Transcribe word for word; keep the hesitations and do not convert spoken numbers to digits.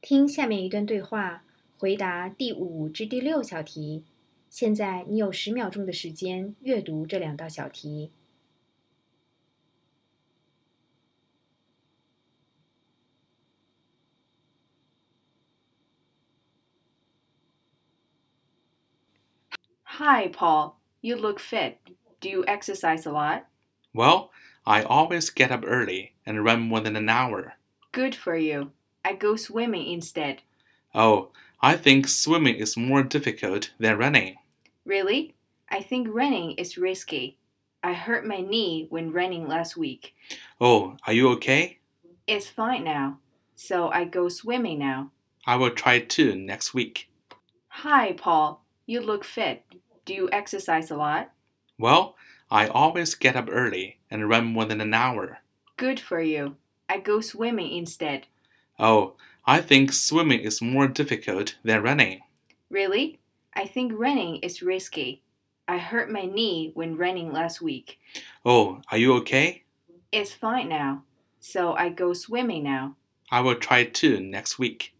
听下面一段对话，回答第五至第六小题。现在你有十秒钟的时间阅读这两道小题。 Hi, Paul. You look fit. Do you exercise a lot? Well, I always get up early and run more than an hour. Good for you. I go swimming instead. Oh, I think swimming is more difficult than running. Really? I think running is risky. I hurt my knee when running last week. Oh, are you okay? It's fine now. So I go swimming now. I will try too next week. Hi, Paul. You look fit. Do you exercise a lot? Well, I always get up early and run more than an hour. Good for you. I go swimming instead. Oh, I think swimming is more difficult than running. Really? I think running is risky. I hurt my knee when running last week. Oh, are you okay? It's fine now. So I go swimming now. I will try too next week.